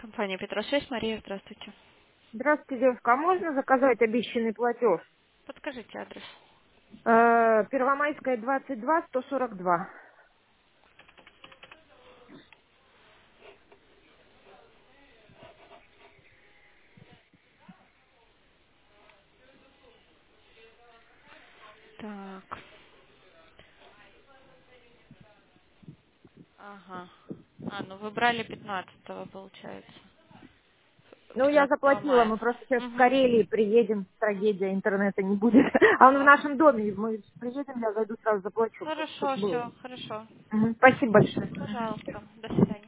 Компания Петро-6, Мария, здравствуйте. Здравствуйте, девушка. А можно заказать обещанный платеж? Подскажите адрес. Первомайская, 22, 142. Так, ага. Ну вы брали 15 получается. Ну, я 15 заплатила, мая. мы просто сейчас в Угу. Карелии приедем, трагедия, интернета не будет. А он в Ага. нашем доме, мы приедем, я зайду, сразу заплачу, просто Хорошо, чтобы было. все, хорошо. Мгм. Спасибо большое. Пожалуйста, до свидания.